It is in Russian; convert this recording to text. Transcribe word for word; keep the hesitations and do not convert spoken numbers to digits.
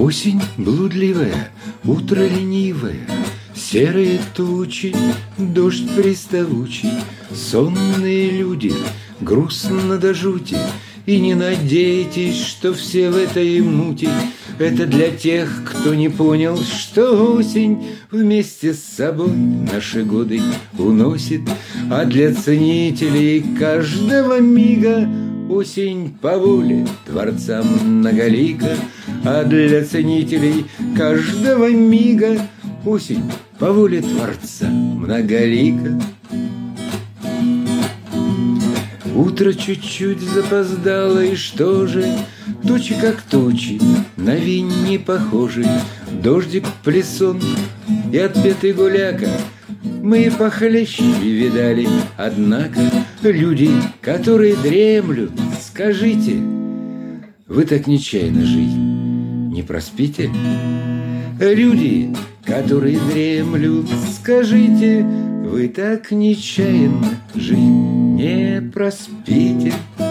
Осень блудливая, утро ленивое, серые тучи, дождь приставучий, сонные люди, грустно до жути. И не надейтесь, что все в этой мути. Это для тех, кто не понял, что осень вместе с собой наши годы уносит. А для ценителей каждого мига осень по воле Творца многолика. А для ценителей каждого мига осень по воле Творца многолика. Утро чуть-чуть запоздало, и что же? Тучи как тучи, на винь не похожи. Дождик плесон и отпетый гуляка. Мы и похлеще видали, однако люди, которые дремлют, скажите, вы так нечаянно жизнь не проспите? Люди, которые дремлют, скажите, вы так нечаянно жизнь не проспите.